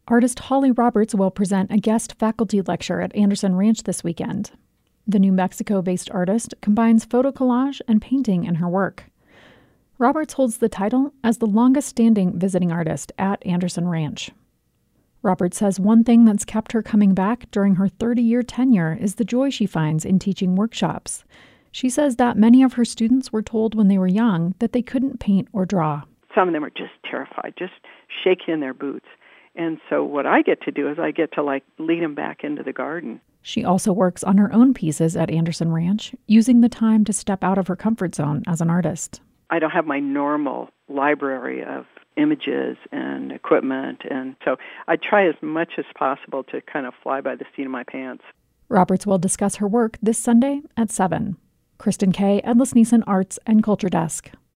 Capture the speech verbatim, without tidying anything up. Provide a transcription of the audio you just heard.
Artist Holly Roberts will present a guest faculty lecture at Anderson Ranch this weekend. The New Mexico-based artist combines photo collage and painting in her work. Roberts holds the title as the longest-standing visiting artist at Anderson Ranch. Roberts says one thing that's kept her coming back during her thirty-year tenure is the joy she finds in teaching workshops. She says that many of her students were told when they were young that they couldn't paint or draw. Some of them are just terrified, just shaking in their boots. And so what I get to do is I get to, like, lead them back into the garden. She also works on her own pieces at Anderson Ranch, using the time to step out of her comfort zone as an artist. I don't have my normal library of images and equipment, and so I try as much as possible to kind of fly by the seat of my pants. Roberts will discuss her work this Sunday at seven. Kristen Kay, Endless Neeson Arts and Culture Desk.